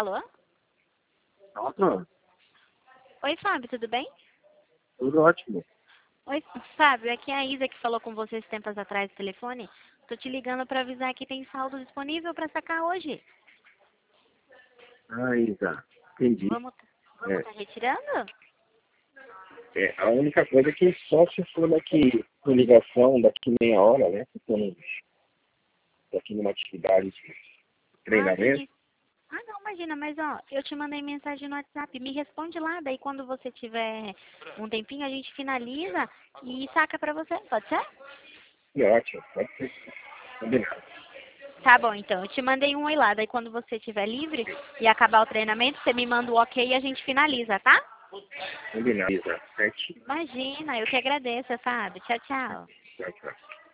Alô? Alô? Oi, Fábio, tudo bem? Tudo ótimo. Oi, Fábio, aqui é a Isa que falou com você esses tempos atrás no telefone. Tô te ligando pra avisar que tem saldo disponível pra sacar hoje. Ah, Isa, entendi. Vamos tá retirando? A única coisa é que só se for daqui com ligação, daqui meia hora, né? Daqui numa atividade de Ah, treinamento. entendi. Ah, não, imagina, mas ó, eu te mandei mensagem no WhatsApp, me responde lá, daí quando você tiver um tempinho a gente finaliza e saca pra você, pode ser? Ótimo, pode ser. Combinado. Tá bom, então, eu te mandei um oi lá, daí quando você estiver livre e acabar o treinamento, você me manda o ok e a gente finaliza, tá? Combinado, Isa. Certinho. Imagina, eu que agradeço, Fábio. Tchau, tchau. Tchau, tchau.